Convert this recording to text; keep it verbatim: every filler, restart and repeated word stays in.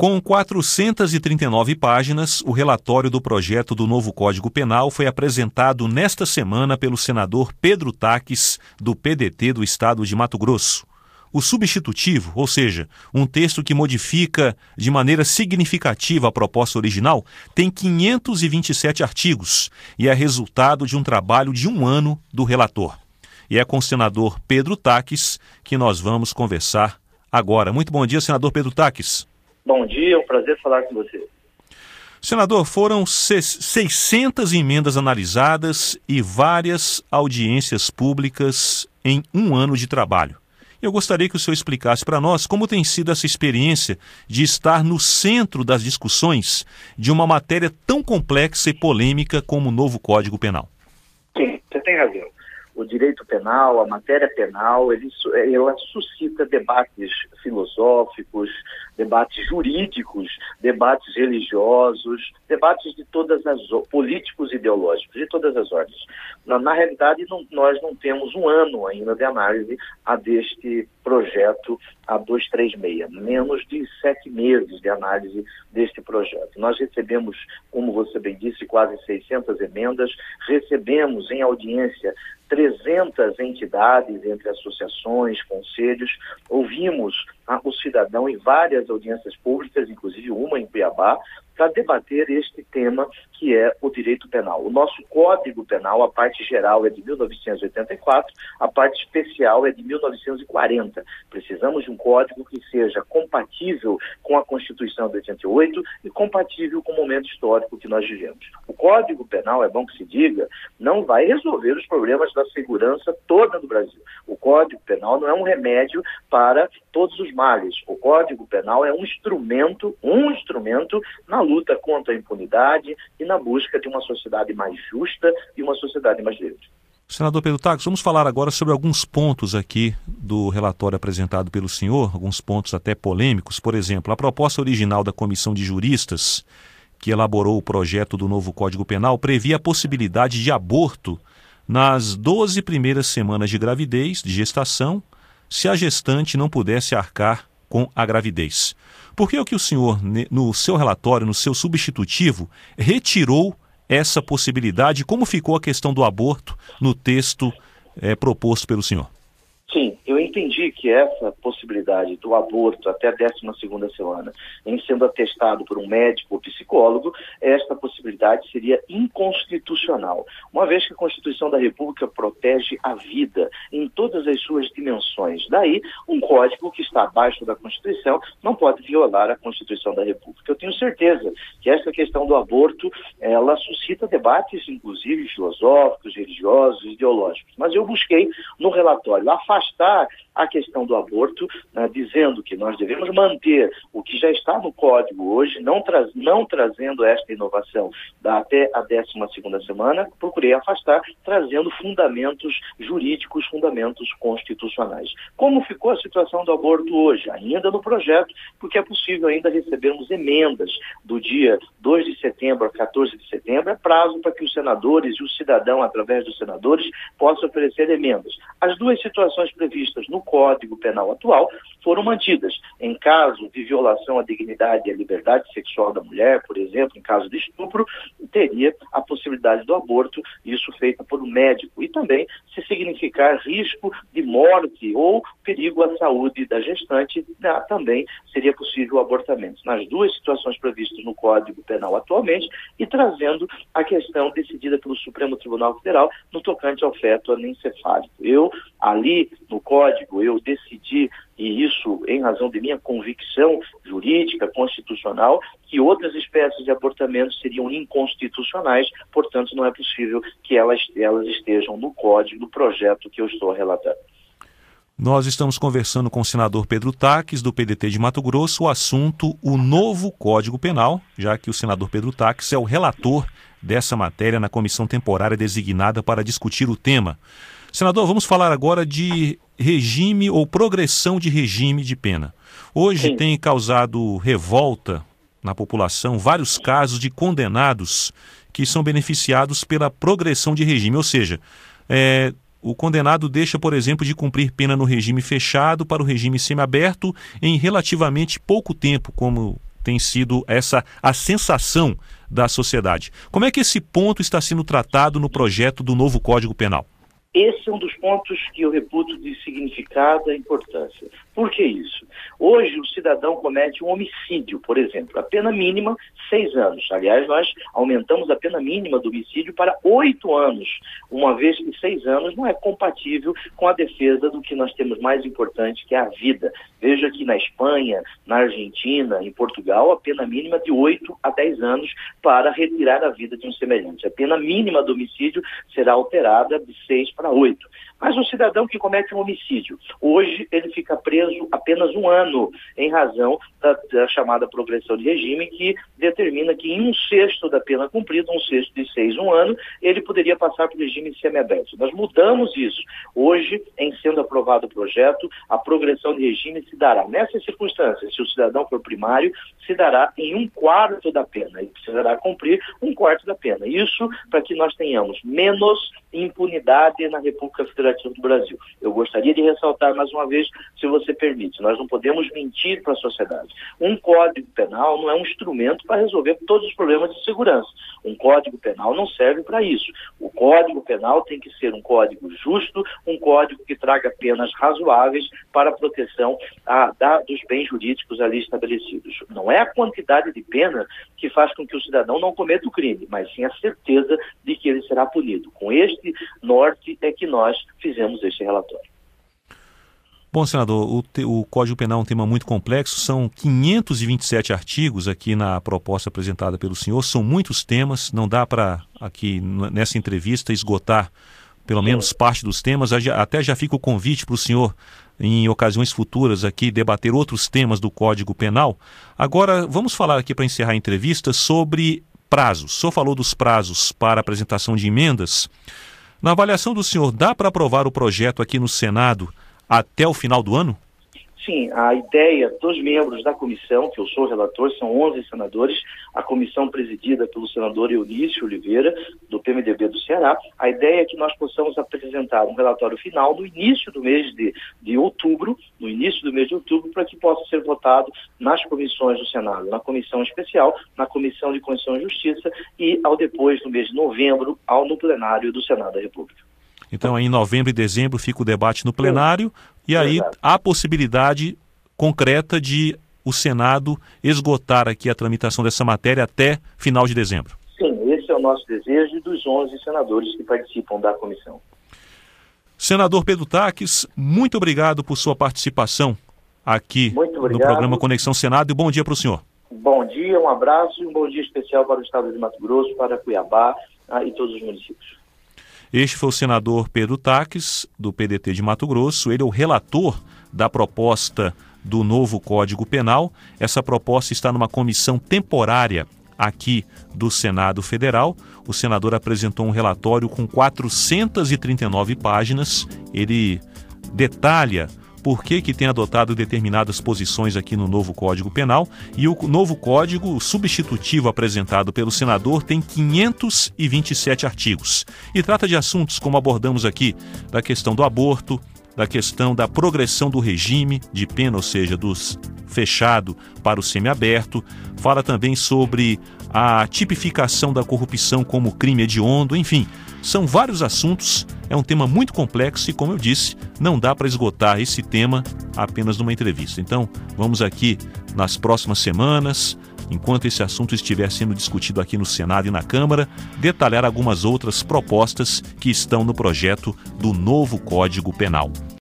Com quatrocentas e trinta e nove páginas, o relatório do projeto do novo Código Penal foi apresentado nesta semana pelo senador Pedro Taques, do P D T do estado de Mato Grosso. O substitutivo, ou seja, um texto que modifica de maneira significativa a proposta original, tem quinhentos e vinte e sete artigos e é resultado de um trabalho de um ano do relator. E é com o senador Pedro Taques que nós vamos conversar agora. Muito bom dia, senador Pedro Taques. Bom dia, é um prazer falar com você. Senador, foram seiscentas emendas analisadas e várias audiências públicas em um ano de trabalho. Eu gostaria que o senhor explicasse para nós como tem sido essa experiência de estar no centro das discussões de uma matéria tão complexa e polêmica como o novo Código Penal. Sim, você tem razão. O direito penal, a matéria penal, ele, ela suscita debates filosóficos, debates jurídicos, debates religiosos, debates de todas as políticos e ideológicos, de todas as ordens. Na, na realidade, não, nós não temos um ano ainda de análise a deste projeto A duzentos e trinta e seis, menos de sete meses de análise deste projeto. Nós recebemos, como você bem disse, quase seiscentas emendas, recebemos em audiência trezentas entidades, entre associações, conselhos, ouvimos ah, o cidadão em várias audiências públicas, inclusive uma em Cuiabá, para debater este tema que é o direito penal. O nosso Código Penal, a parte geral é de mil novecentos e oitenta e quatro, a parte especial é de mil novecentos e quarenta. Precisamos de um código que seja compatível com a Constituição de oitenta e oito e compatível com o momento histórico que nós vivemos. O Código Penal, é bom que se diga, não vai resolver os problemas da segurança toda do Brasil. O Código Penal não é um remédio para todos os males. O Código Penal é um instrumento, um instrumento na luta contra a impunidade e na busca de uma sociedade mais justa e uma sociedade mais livre. Senador Pedro Taques, vamos falar agora sobre alguns pontos aqui do relatório apresentado pelo senhor, alguns pontos até polêmicos. Por exemplo, a proposta original da Comissão de Juristas, que elaborou o projeto do novo Código Penal, previa a possibilidade de aborto nas doze primeiras semanas de gravidez, de gestação, se a gestante não pudesse arcar com a gravidez. Por que é que o senhor, no seu relatório, no seu substitutivo, retirou essa possibilidade? Como ficou a questão do aborto no texto é, proposto pelo senhor? Sim, eu entendi que essa possibilidade do aborto até a décima segunda semana, em sendo atestado por um médico ou psicólogo, esta possibilidade seria inconstitucional, uma vez que a Constituição da República protege a vida em todas as suas dimensões. Daí, um código que está abaixo da Constituição não pode violar a Constituição da República. Eu tenho certeza que essa questão do aborto, ela suscita debates, inclusive filosóficos, religiosos, ideológicos. Mas eu busquei no relatório afastar a questão do aborto, né, dizendo que nós devemos manter o que já está no Código hoje, não, tra não trazendo esta inovação da até a décima segunda semana, procurei afastar, trazendo fundamentos jurídicos, fundamentos constitucionais. Como ficou a situação do aborto hoje? Ainda no projeto, porque é possível ainda recebermos emendas do dia dois de setembro a quatorze de setembro, é prazo para que os senadores e o cidadão, através dos senadores, possam oferecer emendas. As duas situações previstas no Código Penal atual foram mantidas. Em caso de violação à dignidade e à liberdade sexual da mulher, por exemplo, em caso de estupro, teria a possibilidade do aborto, isso feito por um médico. E também, se significar risco de morte ou perigo à saúde da gestante, também seria possível o abortamento. Nas duas situações previstas no Código Penal atualmente e trazendo a questão decidida pelo Supremo Tribunal Federal no tocante ao feto anencefálico. Eu, ali no Código, eu decidi, e isso em razão de minha convicção jurídica, constitucional, que outras espécies de abortamento seriam inconstitucionais, portanto não é possível que elas, elas estejam no Código, no projeto que eu estou relatando. Nós estamos conversando com o senador Pedro Taques, do P D T de Mato Grosso, o assunto o novo Código Penal, já que o senador Pedro Taques é o relator dessa matéria na comissão temporária designada para discutir o tema. Senador, vamos falar agora de regime ou progressão de regime de pena. Hoje Sim. tem causado revolta na população vários casos de condenados que são beneficiados pela progressão de regime, ou seja, é, o condenado deixa, por exemplo, de cumprir pena no regime fechado para o regime semiaberto em relativamente pouco tempo, como tem sido essa a sensação da sociedade. Como é que esse ponto está sendo tratado no projeto do novo Código Penal? Esse é um dos pontos que eu reputo de significada importância. Por que isso? Hoje o cidadão comete um homicídio, por exemplo. A pena mínima, seis anos. Aliás, nós aumentamos a pena mínima do homicídio para oito anos, uma vez que seis anos não é compatível com a defesa do que nós temos mais importante, que é a vida. Veja que na Espanha, na Argentina, em Portugal, a pena mínima é de oito a dez anos para retirar a vida de um semelhante. A pena mínima do homicídio será alterada de seis para oito. Mas o cidadão que comete um homicídio, hoje ele fica preso apenas um ano, em razão da, da chamada progressão de regime, que determina que em um sexto da pena cumprida, um sexto de seis, um ano, ele poderia passar para o regime semiaberto. Nós mudamos isso. Hoje, em sendo aprovado o projeto, a progressão de regime se dará. Nessas circunstâncias, se o cidadão for primário, se dará em um quarto da pena. Ele precisará cumprir um quarto da pena. Isso para que nós tenhamos menos impunidade na República Federativa do Brasil. Eu gostaria de ressaltar mais uma vez, se você permite, nós não podemos mentir para a sociedade. Um código penal não é um instrumento para resolver todos os problemas de segurança. Um código penal não serve para isso. O código penal tem que ser um código justo, um código que traga penas razoáveis para a proteção a, da, dos bens jurídicos ali estabelecidos. Não é a quantidade de pena que faz com que o cidadão não cometa o crime, mas sim a certeza de que ele será punido. Com este norte é que nós fizemos este relatório. Bom, senador, o, te, o Código Penal é um tema muito complexo, são quinhentos e vinte e sete artigos aqui na proposta apresentada pelo senhor, são muitos temas, não dá para aqui nessa entrevista esgotar pelo menos Sim. parte dos temas, até já fica o convite para o senhor em ocasiões futuras aqui debater outros temas do Código Penal. Agora, vamos falar aqui para encerrar a entrevista sobre prazos. O senhor falou dos prazos para apresentação de emendas. Na avaliação do senhor, dá para aprovar o projeto aqui no Senado até o final do ano? Sim, a ideia dos membros da comissão, que eu sou relator, são onze senadores, a comissão presidida pelo senador Eunício Oliveira, do P M D B do Ceará. A ideia é que nós possamos apresentar um relatório final no início do mês de, de outubro, no início do mês de outubro, para que possa ser votado nas comissões do Senado, na comissão especial, na comissão de Constituição e Justiça e, ao depois, no mês de novembro, ao no plenário do Senado da República. Então, em novembro e dezembro fica o debate no plenário e aí Exato. Há possibilidade concreta de o Senado esgotar aqui a tramitação dessa matéria até final de dezembro. Sim, esse é o nosso desejo dos onze senadores que participam da comissão. Senador Pedro Taques, muito obrigado por sua participação aqui no programa Conexão Senado e bom dia para o senhor. Bom dia, um abraço e um bom dia especial para o estado de Mato Grosso, para Cuiabá ah, e todos os municípios. Este foi o senador Pedro Taques, do P D T de Mato Grosso. Ele é o relator da proposta do novo Código Penal. Essa proposta está numa comissão temporária aqui do Senado Federal. O senador apresentou um relatório com quatrocentas e trinta e nove páginas. Ele detalha por que que tem adotado determinadas posições aqui no novo Código Penal, e o novo Código substitutivo apresentado pelo senador tem quinhentos e vinte e sete artigos e trata de assuntos como abordamos aqui, da questão do aborto, da questão da progressão do regime de pena, ou seja, dos fechado para o semiaberto, fala também sobre a tipificação da corrupção como crime hediondo, enfim, são vários assuntos, é um tema muito complexo e, como eu disse, não dá para esgotar esse tema apenas numa entrevista. Então, vamos aqui nas próximas semanas, enquanto esse assunto estiver sendo discutido aqui no Senado e na Câmara, detalhar algumas outras propostas que estão no projeto do novo Código Penal.